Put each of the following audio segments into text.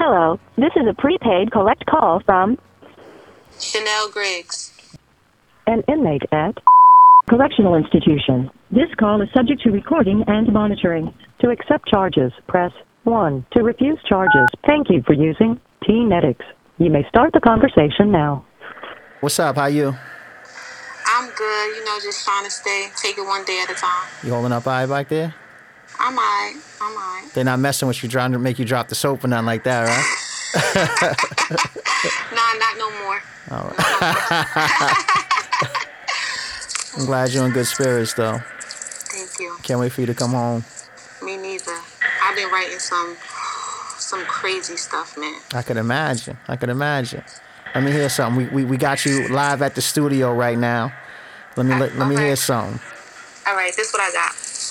Hello, this is a prepaid collect call from Chanel Griggs. an inmate at correctional institution. This call is subject to recording and monitoring. To accept charges, press 1. To refuse charges, thank you for using T-Netics. You may start the conversation now. What's up? How you? I'm good, just trying to take it one day at a time. You holding up all right back there? I'm alright. They're not messing with you, trying to make you drop the soap or nothing like that, right? Nah, not no more. All right. I'm glad you're in good spirits, though. Thank you. Can't wait for you to come home. Me neither. I've been writing some crazy stuff, man. I could imagine. Let me hear something. We got you live at the studio right now. Let me hear something. All right, this is what I got.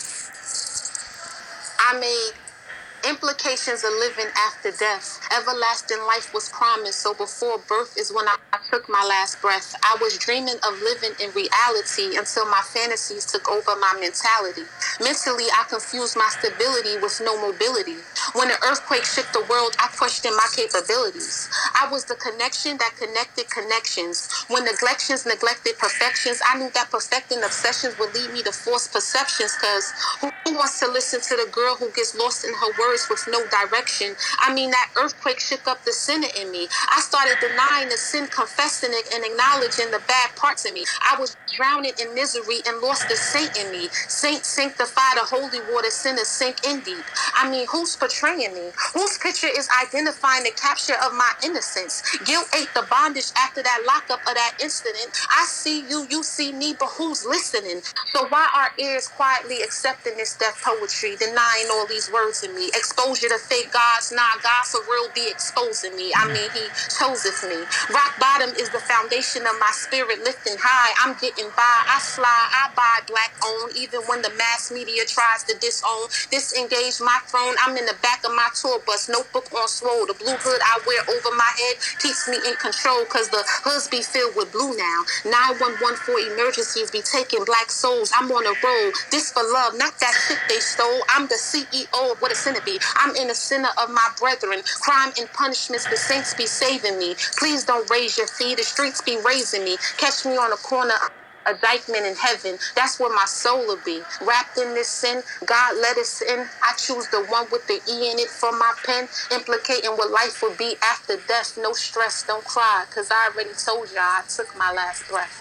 I made implications of living after death. Everlasting life was promised, so before birth is when I took my last breath. I was dreaming of living in reality until my fantasies took over my mentality. Mentally, I confused my stability with no mobility. When an earthquake shook the world, I questioned my capabilities. I was the connection that connected connections. When neglections neglected perfections, I knew that perfecting obsessions would lead me to false perceptions, cause who wants to listen to the girl who gets lost in her words with no direction? I mean, that earthquake shook up the sinner in me. I started denying the sin, confessing it, and acknowledging the bad parts in me. I was drowning in misery and lost the saint in me. Saints sanctify the holy water, sinners sink in deep. I mean, who's portraying me? Whose picture is identifying the capture of my innocence? Guilt ate the bondage after that lockup of that incident. I see you, you see me, but who's listening? So why are ears quietly accepting this death poetry, denying all these words in me? Exposure to fake gods, nah, God for real be exposing me. I mean, he chooses me. Rock bottom is the foundation of my spirit lifting high. I'm getting by, I fly, I buy black owned, even when the mass media tries to disown, disengage my throne. I'm in the back of my tour bus, notebook on swole. The blue hood I wear over my head keeps me in control, cause the hoods be filled with blue now. 911 for emergencies be taking black souls. I'm on a roll, this for love, not that shit they stole. I'm the CEO of what a sinner be. I'm in the center of my brethren. Crime and punishments, the saints be saving me. Please don't raise your fee, the streets be raising me. Catch me on the corner, a dykeman in heaven. That's where my soul will be. Wrapped in this sin, God let us in. I choose the one with the E in it for my pen, implicating what life will be after death. No stress, don't cry, cause I already told y'all I took my last breath.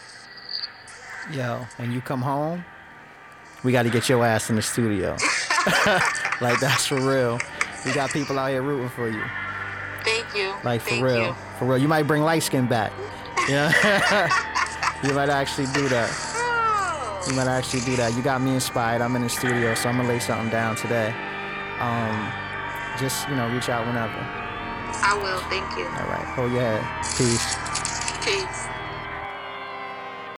Yo, when you come home, we got to get your ass in the studio. Like, that's for real. We got people out here rooting for you. Thank you. Like, for Thank real. you. For real. You might bring light skin back. Yeah. You might actually do that. You got me inspired. I'm in the studio, so I'm going to lay something down today. Just, reach out whenever. I will. Thank you. All right. Hold your head. Peace. Peace.